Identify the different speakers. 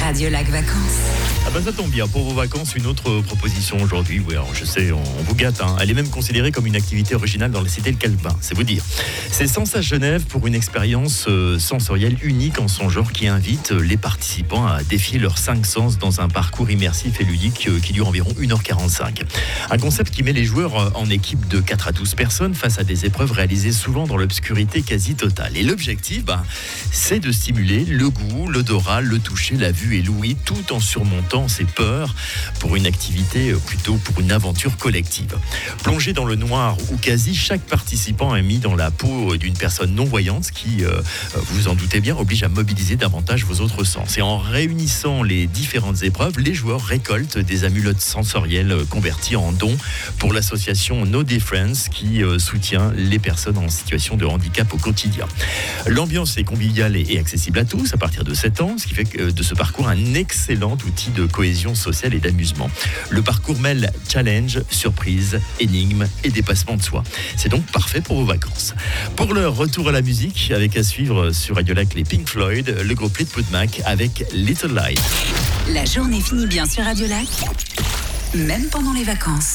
Speaker 1: Radio Lac Vacances.
Speaker 2: Ah bah ça tombe bien, pour vos vacances, une autre proposition aujourd'hui. Oui, alors je sais, on vous gâte. Elle est même considérée comme une activité originale dans la cité Le Calbin, c'est vous dire. C'est Sens Genève pour une expérience sensorielle unique en son genre qui invite les participants à défier leurs 5 sens dans un parcours immersif et ludique qui dure environ 1h45. Un concept qui met les joueurs en équipe de 4 à 12 personnes face à des épreuves réalisées souvent dans l'obscurité quasi totale. Et l'objectif, c'est de stimuler le goût, l'odorat, le toucher, la vue et l'ouïe, tout en surmontant ses peurs pour une activité, plutôt pour une aventure collective. Plongé dans le noir ou quasi, chaque participant est mis dans la peau d'une personne non-voyante, ce qui, vous en doutez bien, oblige à mobiliser davantage vos autres sens. Et en réunissant les différentes épreuves, les joueurs récoltent des amulettes sensorielles converties en dons pour l'association No Difference qui soutient les personnes en situation de handicap au quotidien. L'ambiance est conviviale et accessible à tous à partir de 7 ans, ce qui fait de ce parcours un excellent outil de cohésion sociale et d'amusement. Le parcours mêle challenge, surprise, énigme et dépassement de soi. C'est donc parfait pour vos vacances. Pour le retour à la musique, avec à suivre sur Radio Lac les Pink Floyd, le groupe Fleetwood Mac avec Little Light.
Speaker 1: La journée finit bien sur Radio Lac, même pendant les vacances.